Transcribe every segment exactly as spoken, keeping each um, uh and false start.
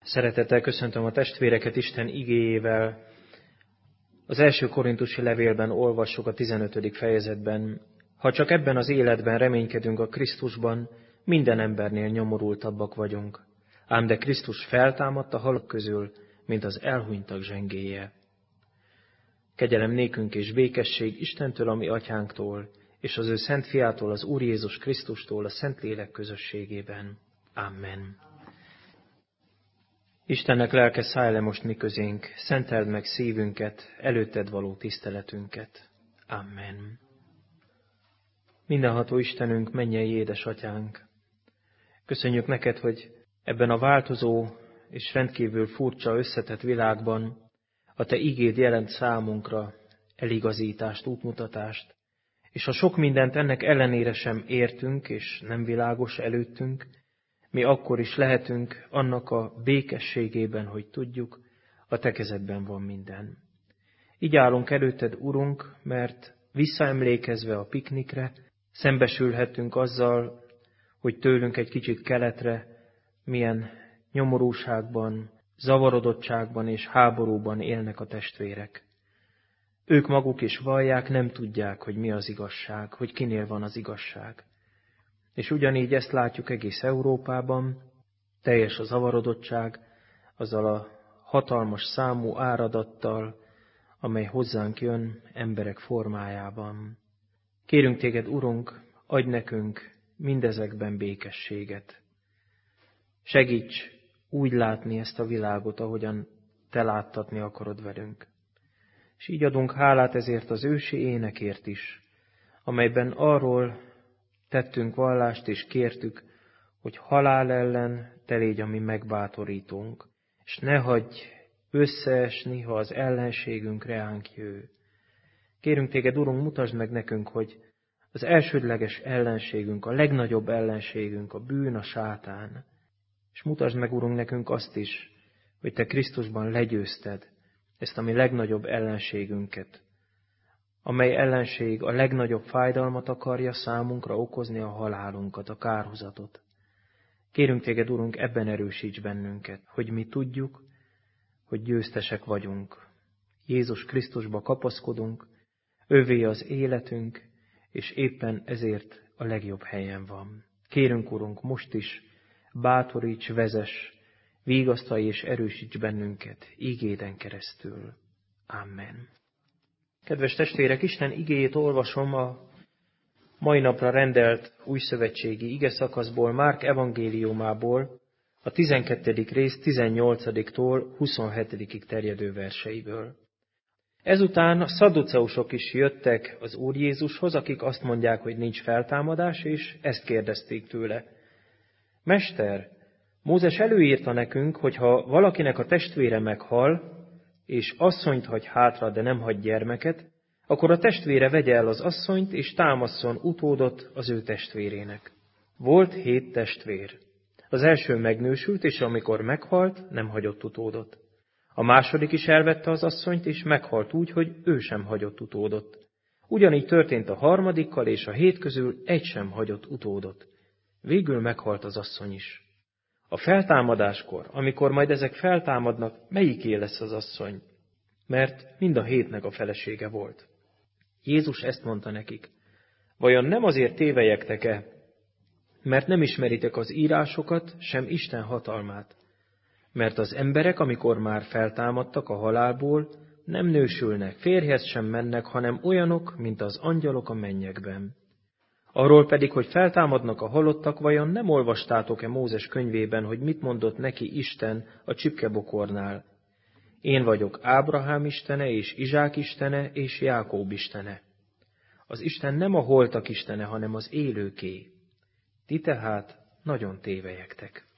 Szeretettel köszöntöm a testvéreket Isten igéjével. Az első korintusi levélben olvassuk a tizenötödik fejezetben. Ha csak ebben az életben reménykedünk a Krisztusban, minden embernél nyomorultabbak vagyunk. Ám de Krisztus feltámadt a halott közül, mint az elhunytak zsengéje. Kegyelem nékünk és békesség Istentől, a mi atyánktól, és az ő szent fiától, az Úr Jézus Krisztustól, a Szentlélek közösségében. Amen. Istennek lelke, szállj le most mi közénk, szenteld meg szívünket, előtted való tiszteletünket. Amen. Mindenható Istenünk, mennyei édesatyánk, köszönjük neked, hogy ebben a változó és rendkívül furcsa összetett világban a te igéd jelent számunkra eligazítást, útmutatást, és ha sok mindent ennek ellenére sem értünk, és nem világos előttünk, mi akkor is lehetünk annak a békességében, hogy tudjuk, a te kezedben van minden. Így állunk előtted, Urunk, mert visszaemlékezve a piknikre, szembesülhetünk azzal, hogy tőlünk egy kicsit keletre milyen nyomorúságban, zavarodottságban és háborúban élnek a testvérek. Ők maguk is vallják, nem tudják, hogy mi az igazság, hogy kinél van az igazság. És ugyanígy ezt látjuk egész Európában, teljes a zavarodottság, azzal a hatalmas számú áradattal, amely hozzánk jön emberek formájában. Kérünk téged, Urunk, adj nekünk mindezekben békességet. Segíts úgy látni ezt a világot, ahogyan te láttatni akarod velünk. És így adunk hálát ezért az ősi énekért is, amelyben arról tettünk vallást és kértük, hogy halál ellen te légy a mi megbátorítónk, és ne hagyj összeesni, ha az ellenségünk reánk jő. Kérünk téged, Urunk, mutasd meg nekünk, hogy az elsődleges ellenségünk, a legnagyobb ellenségünk, a bűn, a sátán. És mutasd meg, Urunk, nekünk azt is, hogy te Krisztusban legyőzted ezt a mi legnagyobb ellenségünket, amely ellenség a legnagyobb fájdalmat akarja számunkra okozni, a halálunkat, a kárhozatot. Kérünk téged, Urunk, ebben erősíts bennünket, hogy mi tudjuk, hogy győztesek vagyunk. Jézus Krisztusba kapaszkodunk, övé az életünk, és éppen ezért a legjobb helyen van. Kérünk, Urunk, most is bátoríts, vezess, vigasztalj és erősíts bennünket igéden keresztül. Amen. Kedves testvérek, Isten igéjét olvasom a mai napra rendelt újszövetségi igeszakaszból, Márk evangéliumából, a tizenkettedik rész tizennyolcadiktól huszonhetedikig terjedő verseiből. Ezután a szadduceusok is jöttek az Úr Jézushoz, akik azt mondják, hogy nincs feltámadás, és ezt kérdezték tőle. Mester, Mózes előírta nekünk, hogy ha valakinek a testvére meghal, és asszonyt hagy hátra, de nem hagy gyermeket, akkor a testvére vegye el az asszonyt, és támasszon utódot az ő testvérének. Volt hét testvér. Az első megnősült, és amikor meghalt, nem hagyott utódot. A második is elvette az asszonyt, és meghalt úgy, hogy ő sem hagyott utódot. Ugyanígy történt a harmadikkal, és a hét közül egy sem hagyott utódot. Végül meghalt az asszony is. A feltámadáskor, amikor majd ezek feltámadnak, melyiké lesz az asszony? Mert mind a hétnek a felesége volt. Jézus ezt mondta nekik. Vajon nem azért tévelyektek-e, mert nem ismeritek az írásokat, sem Isten hatalmát? Mert az emberek, amikor már feltámadtak a halálból, nem nősülnek, férjhez sem mennek, hanem olyanok, mint az angyalok a mennyekben. Arról pedig, hogy feltámadnak a halottak, vajon nem olvastátok-e Mózes könyvében, hogy mit mondott neki Isten a csipkebokornál? Én vagyok Ábrahám istene, és Izsák istene, és Jákób istene. Az Isten nem a holtak istene, hanem az élőké. Ti tehát nagyon tévelyektek.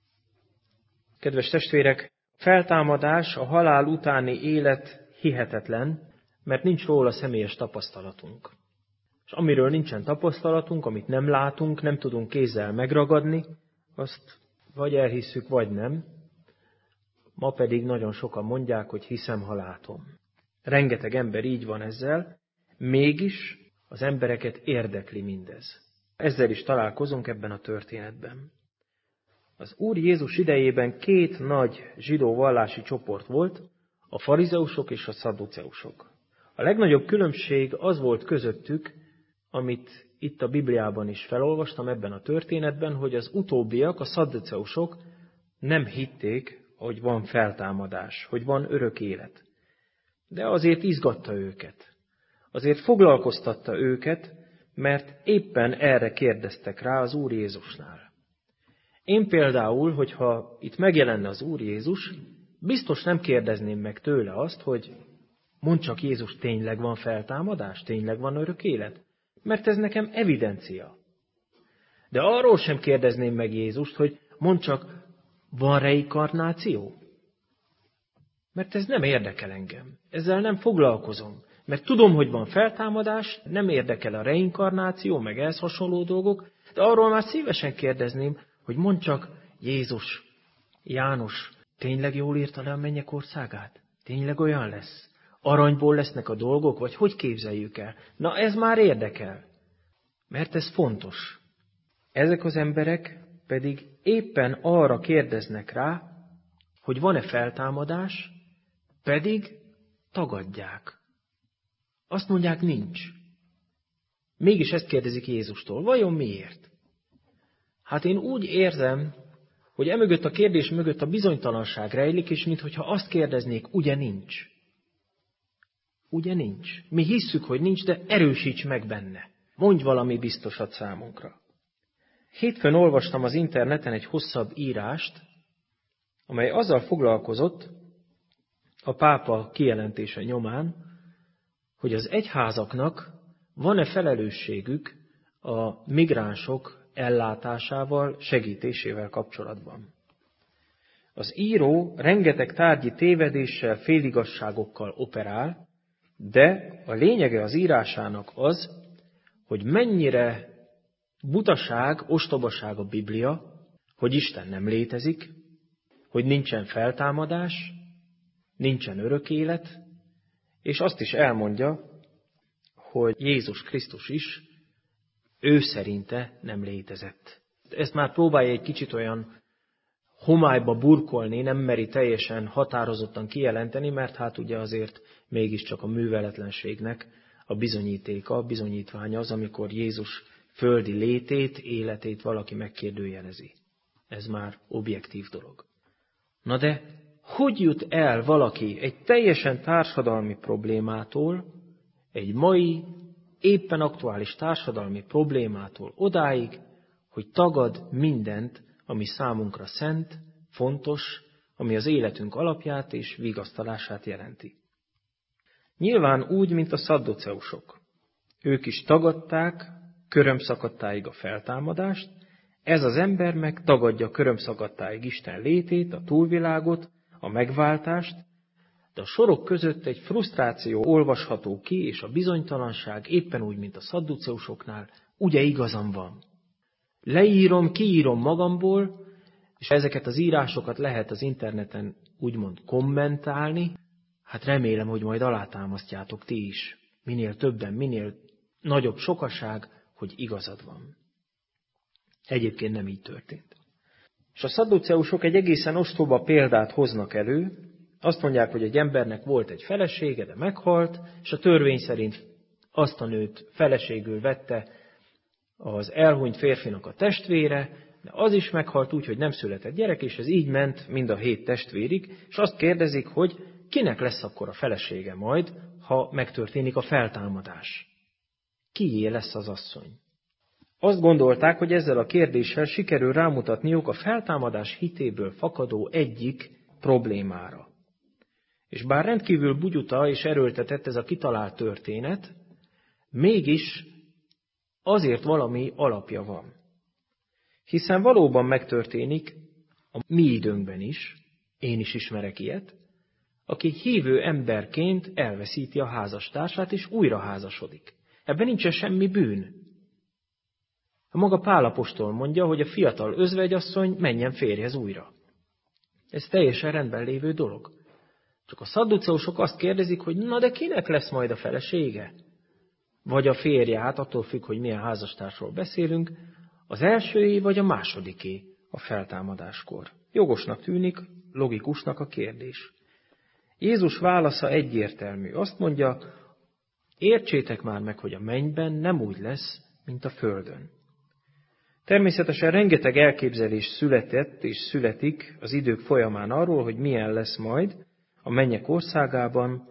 Kedves testvérek, feltámadás, a halál utáni élet hihetetlen, mert nincs róla személyes tapasztalatunk. És amiről nincsen tapasztalatunk, amit nem látunk, nem tudunk kézzel megragadni, azt vagy elhisszük, vagy nem. Ma pedig nagyon sokan mondják, hogy hiszem, ha látom. Rengeteg ember így van ezzel, mégis az embereket érdekli mindez. Ezzel is találkozunk ebben a történetben. Az Úr Jézus idejében két nagy zsidó vallási csoport volt, a farizeusok és a szadduceusok. A legnagyobb különbség az volt közöttük, amit itt a Bibliában is felolvastam ebben a történetben, hogy az utóbbiak, a szadduceusok nem hitték, hogy van feltámadás, hogy van örök élet. De azért izgatta őket. Azért foglalkoztatta őket, mert éppen erre kérdeztek rá az Úr Jézusnál. Én például, hogyha itt megjelenne az Úr Jézus, biztos nem kérdezném meg tőle azt, hogy mondd csak, Jézus, tényleg van feltámadás, tényleg van örök élet? Mert ez nekem evidencia. De arról sem kérdezném meg Jézust, hogy mondd csak, van reinkarnáció? Mert ez nem érdekel engem. Ezzel nem foglalkozom. Mert tudom, hogy van feltámadás, nem érdekel a reinkarnáció, meg ehhez hasonló dolgok, de arról már szívesen kérdezném, hogy mondd csak, Jézus, János, tényleg jól írta le a mennyek országát? Tényleg olyan lesz? Aranyból lesznek a dolgok, vagy hogy képzeljük el? Na, ez már érdekel. Mert ez fontos. Ezek az emberek pedig éppen arra kérdeznek rá, hogy van-e feltámadás, pedig tagadják. Azt mondják, nincs. Mégis ezt kérdezik Jézustól. Vajon miért? Hát én úgy érzem, hogy emögött a kérdés mögött a bizonytalanság rejlik, és minthogyha azt kérdeznék, ugye nincs. Ugye nincs. Mi hisszük, hogy nincs, de erősíts meg benne. Mondj valami biztosat számunkra. Hétfőn olvastam az interneten egy hosszabb írást, amely azzal foglalkozott a pápa kijelentése nyomán, hogy az egyházaknak van-e felelősségük a migránsok ellátásával, segítésével kapcsolatban. Az író rengeteg tárgyi tévedéssel, féligasságokkal operál, de a lényege az írásának az, hogy mennyire butaság, ostobaság a Biblia, hogy Isten nem létezik, hogy nincsen feltámadás, nincsen örök élet, és azt is elmondja, hogy Jézus Krisztus is, ő szerinte nem létezett. Ezt már próbálja egy kicsit olyan homályba burkolni, nem meri teljesen határozottan kijelenteni, mert hát ugye azért mégiscsak a műveletlenségnek a bizonyítéka, a bizonyítványa az, amikor Jézus földi létét, életét valaki megkérdőjelezi. Ez már objektív dolog. Na de hogy jut el valaki egy teljesen társadalmi problémától, egy mai, éppen aktuális társadalmi problémától odáig, hogy tagad mindent, ami számunkra szent, fontos, ami az életünk alapját és vigasztalását jelenti. Nyilván úgy, mint a szadduceusok. Ők is tagadták körömszakadtáig a feltámadást, ez az ember meg tagadja körömszakadtáig Isten létét, a túlvilágot, a megváltást, de a sorok között egy frusztráció olvasható ki, és a bizonytalanság éppen úgy, mint a szadduceusoknál, ugye igazam van. Leírom, kiírom magamból, és ezeket az írásokat lehet az interneten úgymond kommentálni, hát remélem, hogy majd alátámasztjátok ti is, minél többen, minél nagyobb sokaság, hogy igazad van. Egyébként nem így történt. És a szadduceusok egy egészen ostoba példát hoznak elő, azt mondják, hogy egy embernek volt egy felesége, de meghalt, és a törvény szerint azt a nőt feleségül vette az elhunyt férfinak a testvére, de az is meghalt úgy, hogy nem született gyerek, és ez így ment mind a hét testvérig, és azt kérdezik, hogy kinek lesz akkor a felesége majd, ha megtörténik a feltámadás. Kié lesz az asszony? Azt gondolták, hogy ezzel a kérdéssel sikerül rámutatniuk a feltámadás hitéből fakadó egyik problémára. És bár rendkívül bugyuta és erőltetett ez a kitalált történet, mégis azért valami alapja van. Hiszen valóban megtörténik a mi időnkben is, én is ismerek ilyet, aki hívő emberként elveszíti a házastársát és újra házasodik. Ebben nincsen semmi bűn. A maga Pál apostol mondja, hogy a fiatal özvegyasszony menjen férjhez újra. Ez teljesen rendben lévő dolog. Csak a szadduceusok azt kérdezik, hogy na de kinek lesz majd a felesége? Vagy a férje, hát attól függ, hogy milyen házastársról beszélünk, az elsőé vagy a másodiké, a feltámadáskor? Jogosnak tűnik, logikusnak a kérdés. Jézus válasza egyértelmű. Azt mondja, értsétek már meg, hogy a mennyben nem úgy lesz, mint a földön. Természetesen rengeteg elképzelés született és születik az idők folyamán arról, hogy milyen lesz majd a mennyek országában,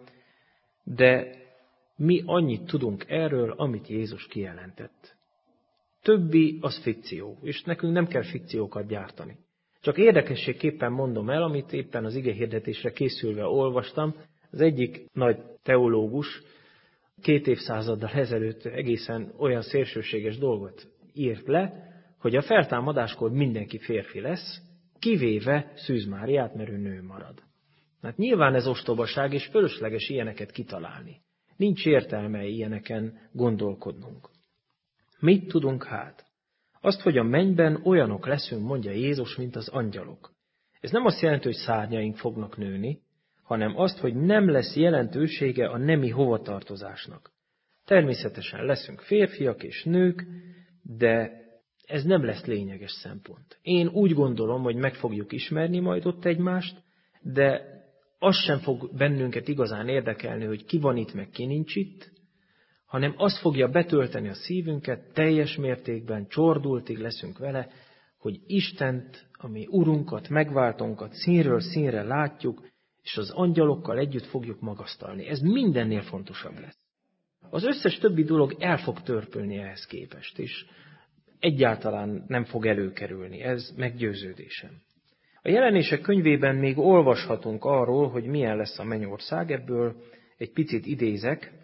de mi annyit tudunk erről, amit Jézus kijelentett. Többi az fikció, és nekünk nem kell fikciókat gyártani. Csak érdekességképpen mondom el, amit éppen az igehirdetésre készülve olvastam. Az egyik nagy teológus két évszázaddal ezelőtt egészen olyan szélsőséges dolgot írt le, hogy a feltámadáskor mindenki férfi lesz, kivéve Szűz Máriát, mert ő nő marad. Hát nyilván ez ostobaság, és fölösleges ilyeneket kitalálni. Nincs értelme ilyeneken gondolkodnunk. Mit tudunk hát? Azt, hogy a mennyben olyanok leszünk, mondja Jézus, mint az angyalok. Ez nem azt jelenti, hogy szárnyaink fognak nőni, hanem azt, hogy nem lesz jelentősége a nemi hovatartozásnak. Természetesen leszünk férfiak és nők, de ez nem lesz lényeges szempont. Én úgy gondolom, hogy meg fogjuk ismerni majd ott egymást, de az sem fog bennünket igazán érdekelni, hogy ki van itt, meg ki nincs itt, hanem az fogja betölteni a szívünket, teljes mértékben, csordultig leszünk vele, hogy Istent, ami Urunkat, megváltónkat színről színre látjuk, és az angyalokkal együtt fogjuk magasztalni. Ez mindennél fontosabb lesz. Az összes többi dolog el fog törpülni ehhez képest, és egyáltalán nem fog előkerülni. Ez meggyőződésem. A Jelenések könyvében még olvashatunk arról, hogy milyen lesz a mennyország, ebből egy picit idézek,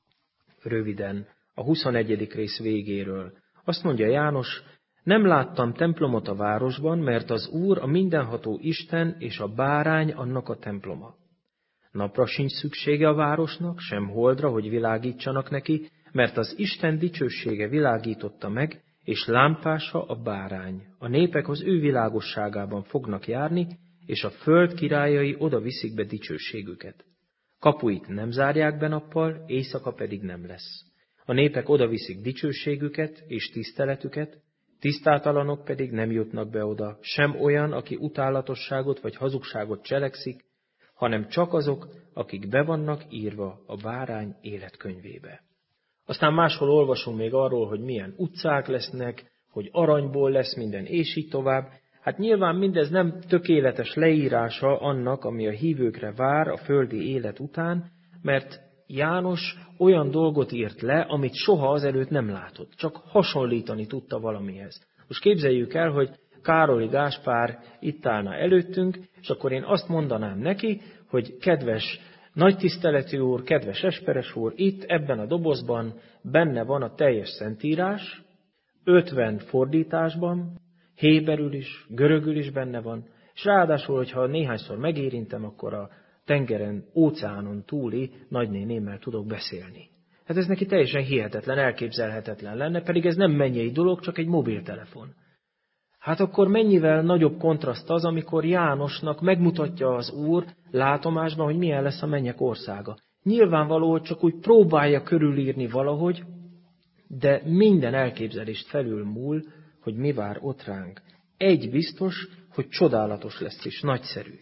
röviden, a huszonegyedik rész végéről. Azt mondja János, nem láttam templomot a városban, mert az Úr, a mindenható Isten és a bárány annak a temploma. Napra sincs szüksége a városnak, sem holdra, hogy világítsanak neki, mert az Isten dicsősége világította meg, és lámpása a bárány. A népek az ő világosságában fognak járni, és a föld királyai oda viszik be dicsőségüket. Kapuit nem zárják be nappal, éjszaka pedig nem lesz. A népek oda viszik dicsőségüket és tiszteletüket, tisztátalanok pedig nem jutnak be oda, sem olyan, aki utálatosságot vagy hazugságot cselekszik, hanem csak azok, akik be vannak írva a bárány életkönyvébe. Aztán máshol olvasunk még arról, hogy milyen utcák lesznek, hogy aranyból lesz minden, és így tovább. Hát nyilván mindez nem tökéletes leírása annak, ami a hívőkre vár a földi élet után, mert János olyan dolgot írt le, amit soha azelőtt nem látott, csak hasonlítani tudta valamihez. Most képzeljük el, hogy Károli Gáspár itt állna előttünk, és akkor én azt mondanám neki, hogy kedves nagy tiszteletű úr, kedves Esperes úr, itt ebben a dobozban benne van a teljes szentírás, ötven fordításban, héberül is, görögül is benne van, és ráadásul, hogyha néhányszor megérintem, akkor a tengeren, óceánon túli nagynénémmel tudok beszélni. Hát ez neki teljesen hihetetlen, elképzelhetetlen lenne, pedig ez nem mennyei dolog, csak egy mobiltelefon. Hát akkor mennyivel nagyobb kontraszt az, amikor Jánosnak megmutatja az Úr látomásban, hogy milyen lesz a mennyek országa. Nyilvánvaló, hogy csak úgy próbálja körülírni valahogy, de minden elképzelést felül múl, hogy mi vár ott ránk. Egy biztos, hogy csodálatos lesz és nagyszerű.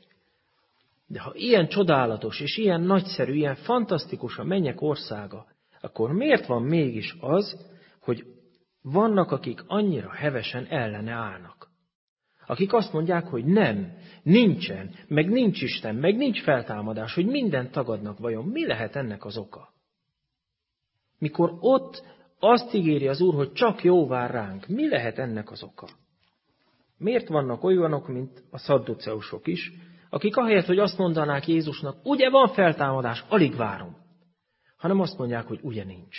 De ha ilyen csodálatos és ilyen nagyszerű, ilyen fantasztikus a mennyek országa, akkor miért van mégis az, hogy vannak, akik annyira hevesen ellene állnak? Akik azt mondják, hogy nem, nincsen, meg nincs Isten, meg nincs feltámadás, hogy mindent tagadnak. Vajon mi lehet ennek az oka? Mikor ott azt ígéri az Úr, hogy csak jó vár ránk, mi lehet ennek az oka? Miért vannak olyanok, mint a szadduceusok is, akik ahelyett, hogy azt mondanák Jézusnak, ugye van feltámadás, alig várom, hanem azt mondják, hogy ugye nincs.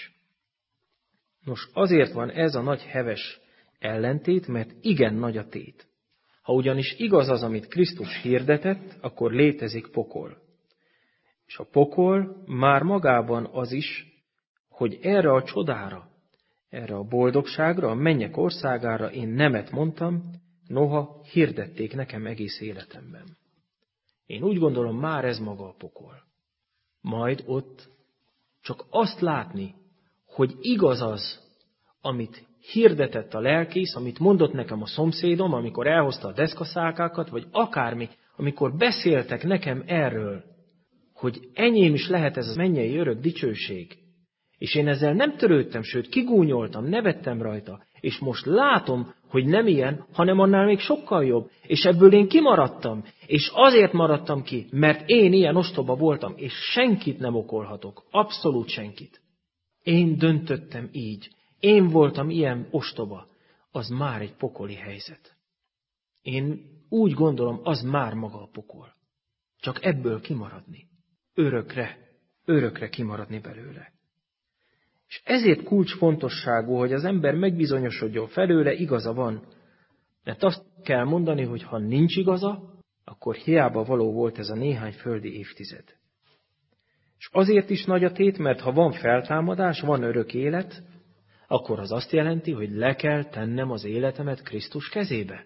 Nos, azért van ez a nagy heves ellentét, mert igen nagy a tét. Ha ugyanis igaz az, amit Krisztus hirdetett, akkor létezik pokol. És a pokol már magában az is, hogy erre a csodára, erre a boldogságra, a mennyek országára én nemet mondtam, noha hirdették nekem egész életemben. Én úgy gondolom, már ez maga a pokol. Majd ott csak azt látni, hogy igaz az, amit hirdetett a lelkész, amit mondott nekem a szomszédom, amikor elhozta a deszkaszálkákat, vagy akármi, amikor beszéltek nekem erről, hogy enyém is lehet ez a mennyei örök dicsőség. És én ezzel nem törődtem, sőt kigúnyoltam, nevettem rajta, és most látom, hogy nem ilyen, hanem annál még sokkal jobb, és ebből én kimaradtam, és azért maradtam ki, mert én ilyen ostoba voltam, és senkit nem okolhatok, abszolút senkit. Én döntöttem így, én voltam ilyen ostoba, az már egy pokoli helyzet. Én úgy gondolom, az már maga a pokol. Csak ebből kimaradni. Örökre, örökre kimaradni belőle. És ezért kulcsfontosságú, hogy az ember megbizonyosodjon felőle, igaza van. Mert azt kell mondani, hogy ha nincs igaza, akkor hiába való volt ez a néhány földi évtized. És azért is nagy a tét, mert ha van feltámadás, van örök élet, akkor az azt jelenti, hogy le kell tennem az életemet Krisztus kezébe.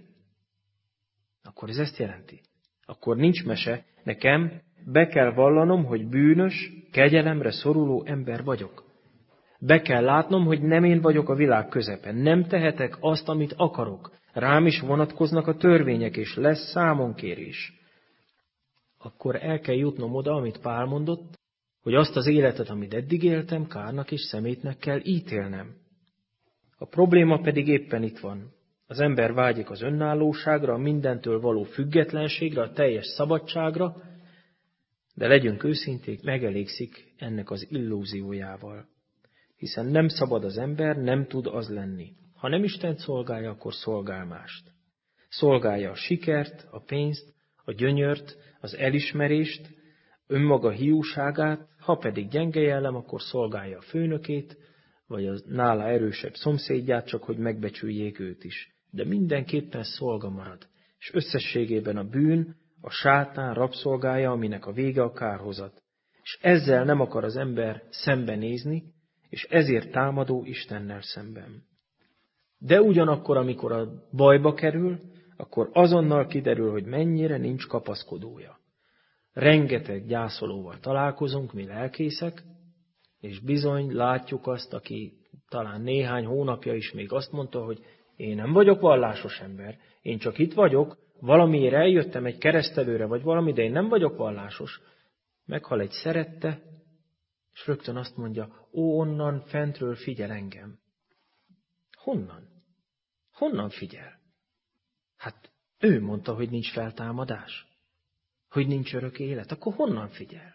Akkor ez ezt jelenti. Akkor nincs mese, nekem be kell vallanom, hogy bűnös, kegyelemre szoruló ember vagyok. Be kell látnom, hogy nem én vagyok a világ közepe. Nem tehetek azt, amit akarok. Rám is vonatkoznak a törvények, és lesz számonkérés. Akkor el kell jutnom oda, amit Pál mondott, hogy azt az életet, amit eddig éltem, kárnak és szemétnek kell ítélnem. A probléma pedig éppen itt van. Az ember vágyik az önállóságra, a mindentől való függetlenségre, a teljes szabadságra, de legyünk őszinték, megelégszik ennek az illúziójával. Hiszen nem szabad az ember, nem tud az lenni. Ha nem Istent szolgálja, akkor szolgál mást. Szolgálja a sikert, a pénzt, a gyönyört, az elismerést, önmaga hiúságát, ha pedig gyenge jellem, akkor szolgálja a főnökét, vagy a nála erősebb szomszédját, csak hogy megbecsüljék őt is. De mindenképpen szolga marad, és összességében a bűn, a sátán rabszolgája, aminek a vége a kárhozat. És ezzel nem akar az ember szembenézni, és ezért támadó Istennel szemben. De ugyanakkor, amikor a bajba kerül, akkor azonnal kiderül, hogy mennyire nincs kapaszkodója. Rengeteg gyászolóval találkozunk, mi lelkészek, és bizony látjuk azt, aki talán néhány hónapja is még azt mondta, hogy én nem vagyok vallásos ember, én csak itt vagyok, valamiért eljöttem egy keresztelőre, vagy valami, de én nem vagyok vallásos. Meghal egy szerette, és rögtön azt mondja, ó, onnan fentről figyel engem. Honnan? Honnan figyel? Hát ő mondta, hogy nincs feltámadás, hogy nincs örök élet, akkor honnan figyel?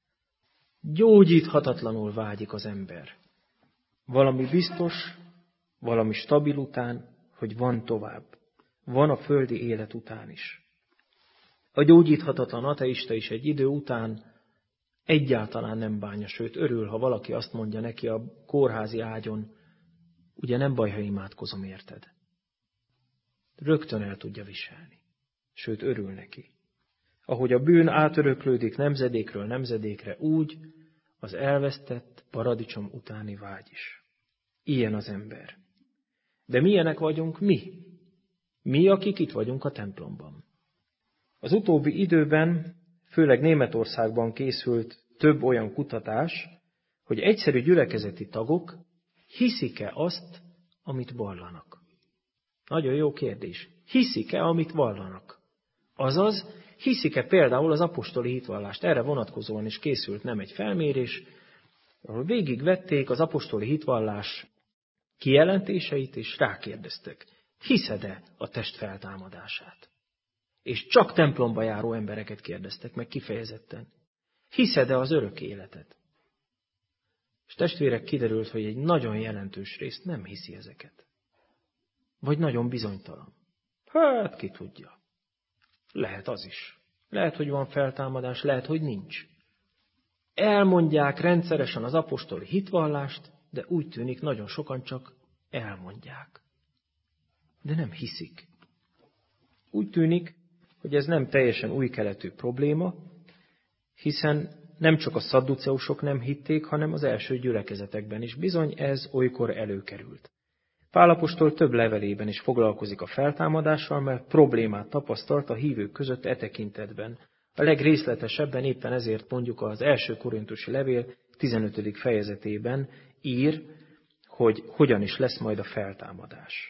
Gyógyíthatatlanul vágyik az ember. Valami biztos, valami stabil után, hogy van tovább. Van a földi élet után is. A gyógyíthatatlan ateista is egy idő után egyáltalán nem bánja, sőt örül, ha valaki azt mondja neki a kórházi ágyon, ugye nem baj, ha imádkozom, érted? Rögtön el tudja viselni, sőt örül neki. Ahogy a bűn átöröklődik nemzedékről nemzedékre, úgy az elvesztett paradicsom utáni vágy is. Ilyen az ember. De milyenek vagyunk mi? Mi, akik itt vagyunk a templomban. Az utóbbi időben, főleg Németországban készült több olyan kutatás, hogy egyszerű gyülekezeti tagok hiszik-e azt, amit vallanak. Nagyon jó kérdés. Hiszik-e, amit vallanak? Azaz, hiszik-e például az apostoli hitvallást? Erre vonatkozóan is készült nem egy felmérés, ahol végigvették az apostoli hitvallás kijelentéseit, és rákérdeztek, hiszed-e a test feltámadását? És csak templomba járó embereket kérdeztek meg kifejezetten. Hiszed-e az örök életet? És testvérek, kiderült, hogy egy nagyon jelentős részt nem hiszi ezeket. Vagy nagyon bizonytalan. Hát ki tudja. Lehet az is. Lehet, hogy van feltámadás, lehet, hogy nincs. Elmondják rendszeresen az apostoli hitvallást, de úgy tűnik, nagyon sokan csak elmondják. De nem hiszik. Úgy tűnik, hogy ez nem teljesen új keletű probléma, hiszen nem csak a szadduceusok nem hitték, hanem az első gyülekezetekben is. Bizony ez olykor előkerült. Pál apostol több levelében is foglalkozik a feltámadással, mert problémát tapasztalt a hívők között e tekintetben. A legrészletesebben éppen ezért mondjuk az első korintusi levél tizenötödik fejezetében ír, hogy hogyan is lesz majd a feltámadás.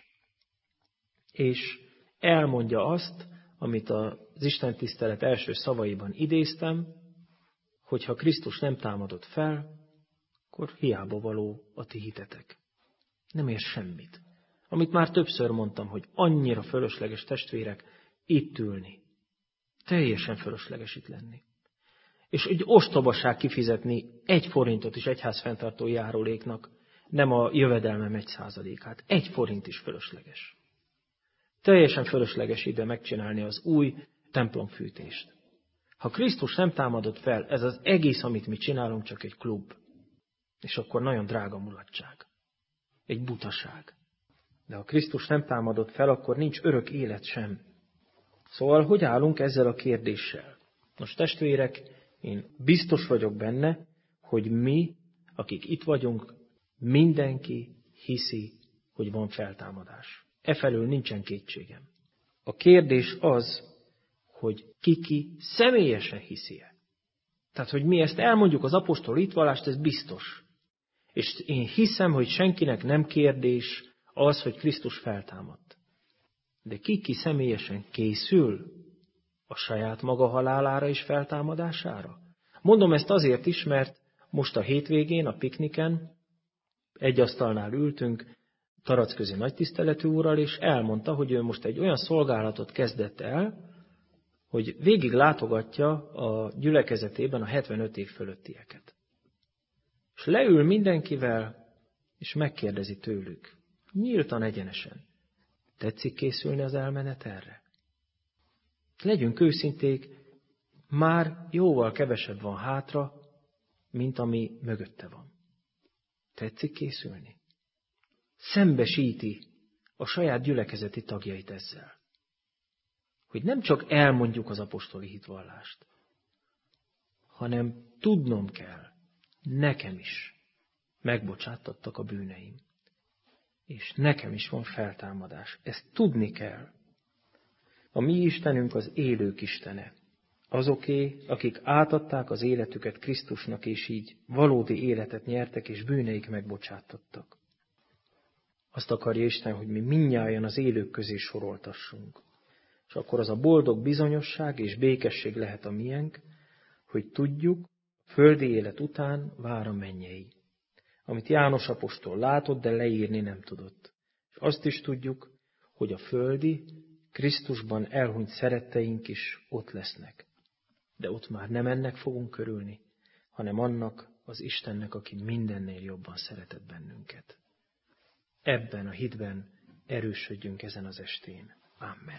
És elmondja azt, amit az Isten tisztelet első szavaiban idéztem, hogy ha Krisztus nem támadott fel, akkor hiába való a ti hitetek. Nem ér semmit. Amit már többször mondtam, hogy annyira fölösleges, testvérek, itt ülni. Teljesen fölösleges itt lenni. És egy ostobaság kifizetni egy forintot is egyházfenntartó járuléknak, nem a jövedelmem egy százalékát. Egy forint is fölösleges. Teljesen fölösleges ide megcsinálni az új templomfűtést. Ha Krisztus nem támadott fel, ez az egész, amit mi csinálunk, csak egy klub. És akkor nagyon drága mulatság. Egy butaság. De ha Krisztus nem támadott fel, akkor nincs örök élet sem. Szóval, hogy állunk ezzel a kérdéssel? Most testvérek, én biztos vagyok benne, hogy mi, akik itt vagyunk, mindenki hiszi, hogy van feltámadás. Efelől nincsen kétségem. A kérdés az, hogy ki-ki személyesen hiszi-e. Tehát, hogy mi ezt elmondjuk az apostol hitvallást, ez biztos. És én hiszem, hogy senkinek nem kérdés az, hogy Krisztus feltámadt. De ki-ki személyesen készül a saját maga halálára és feltámadására? Mondom ezt azért is, mert most a hétvégén, a pikniken egy asztalnál ültünk, Taracközi nagytiszteletű úrral, és elmondta, hogy ő most egy olyan szolgálatot kezdett el, hogy végig látogatja a gyülekezetében a hetvenöt év fölöttieket. És leül mindenkivel, és megkérdezi tőlük, nyíltan, egyenesen, tetszik készülni az elmenet erre? Legyünk őszinték, már jóval kevesebb van hátra, mint ami mögötte van. Tetszik készülni? Szembesíti a saját gyülekezeti tagjait ezzel. Hogy nem csak elmondjuk az apostoli hitvallást, hanem tudnom kell, nekem is megbocsáttattak a bűneim. És nekem is van feltámadás. Ezt tudni kell. A mi Istenünk az élők Istene. Azoké, akik átadták az életüket Krisztusnak, és így valódi életet nyertek, és bűneik megbocsáttattak. Azt akarja Isten, hogy mi mindnyájan az élők közé soroltassunk. És akkor az a boldog bizonyosság és békesség lehet a miénk, hogy tudjuk, a földi élet után vár a mennyei. Amit János apostol látott, de leírni nem tudott. És azt is tudjuk, hogy a földi, Krisztusban elhunyt szeretteink is ott lesznek. De ott már nem ennek fogunk körülni, hanem annak az Istennek, aki mindennél jobban szeretett bennünket. Ebben a hitben erősödjünk ezen az estén. Amen.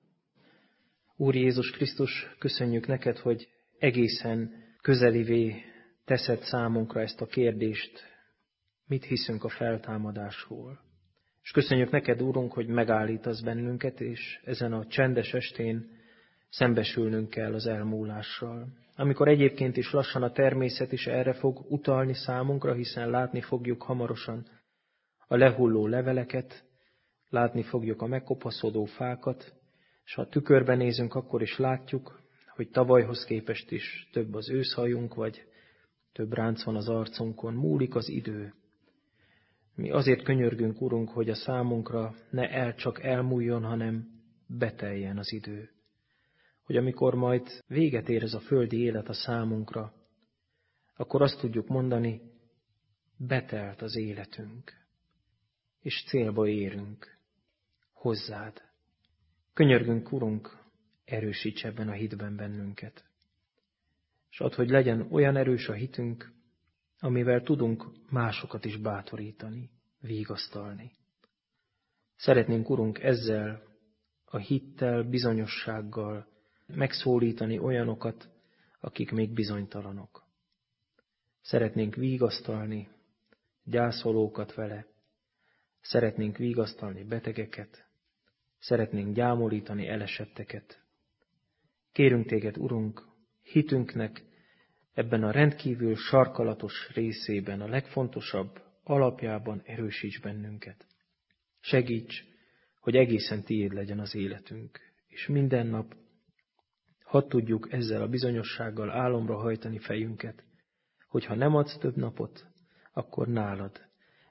Úr Jézus Krisztus, köszönjük neked, hogy egészen közelivé teszed számunkra ezt a kérdést, mit hiszünk a feltámadásról. És köszönjük neked, Úrunk, hogy megállítasz bennünket, és ezen a csendes estén szembesülnünk kell az elmúlással. Amikor egyébként is lassan a természet is erre fog utalni számunkra, hiszen látni fogjuk hamarosan a lehulló leveleket, látni fogjuk a megkopaszodó fákat, és ha a tükörben nézünk, akkor is látjuk, hogy tavalyhoz képest is több az őszhajunk, vagy több ránc van az arcunkon, múlik az idő. Mi azért könyörgünk, Urunk, hogy a számunkra ne el csak elmúljon, hanem beteljen az idő. Hogy amikor majd véget ér ez a földi élet a számunkra, akkor azt tudjuk mondani, betelt az életünk, és célba érünk hozzád. Könyörgünk, Urunk, erősíts ebben a hitben bennünket. És add, hogy legyen olyan erős a hitünk, amivel tudunk másokat is bátorítani, vigasztalni. Szeretnénk, Urunk, ezzel a hittel, bizonyossággal megszólítani olyanokat, akik még bizonytalanok. Szeretnénk vigasztalni gyászolókat vele, szeretnénk vigasztalni betegeket, szeretnénk gyámolítani elesetteket. Kérünk téged, Urunk, hitünknek ebben a rendkívül sarkalatos részében, a legfontosabb alapjában erősíts bennünket. Segíts, hogy egészen tiéd legyen az életünk, és minden nap hadd tudjuk ezzel a bizonyossággal álomra hajtani fejünket, hogy ha nem adsz több napot, akkor nálad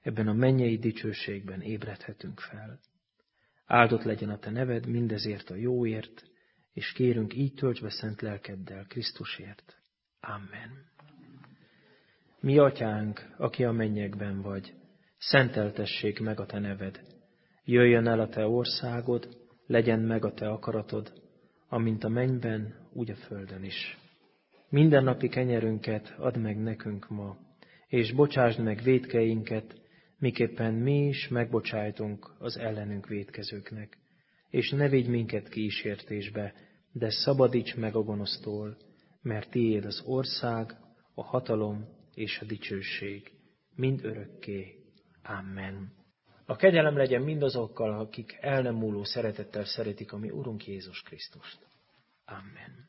ebben a mennyei dicsőségben ébredhetünk fel. Áldott legyen a te neved mindezért a jóért, és kérünk, így tölts be szent lelkeddel Krisztusért. Amen. Mi atyánk, aki a mennyekben vagy, szenteltessék meg a te neved. Jöjjön el a te országod, legyen meg a te akaratod, amint a mennyben, úgy a földön is. Mindennapi kenyerünket add meg nekünk ma, és bocsásd meg vétkeinket, miképpen mi is megbocsájtunk az ellenünk vétkezőknek. És ne vigy minket kísértésbe, de szabadíts meg a gonosztól, mert tiéd az ország, a hatalom és a dicsőség, mind örökké. Amen. A kegyelem legyen mindazokkal, akik el nem múló szeretettel szeretik a mi Urunk Jézus Krisztust. Amen.